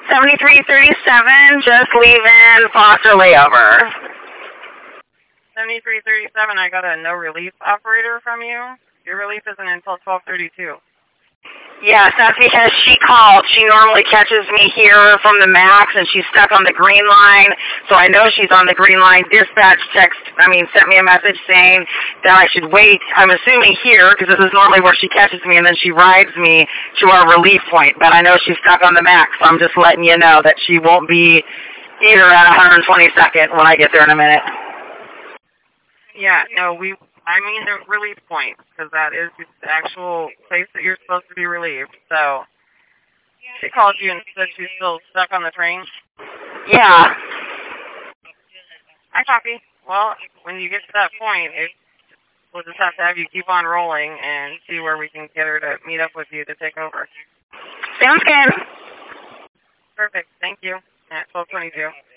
7337, just leaving Foster layover. 7337, I got a no relief operator from you. Your relief isn't until 12:32. Yes, that's because she called. She normally catches me here from the max, and she's stuck on the green line, so I know she's on the green line. Dispatch sent me a message saying that I should wait, I'm assuming here, because this is normally where she catches me, and then she rides me to our relief point, but I know she's stuck on the max, so I'm just letting you know that she won't be here at 122nd when I get there in a minute. Yeah, no, I mean the relief point, because that is the actual place that you're supposed to be relieved. So, she called you and said she's still stuck on the train? Yeah. I copy. Well, when you get to that point, we'll just have to have you keep on rolling and see where we can get her to meet up with you to take over. Sounds good. Perfect. Thank you. At 12:22.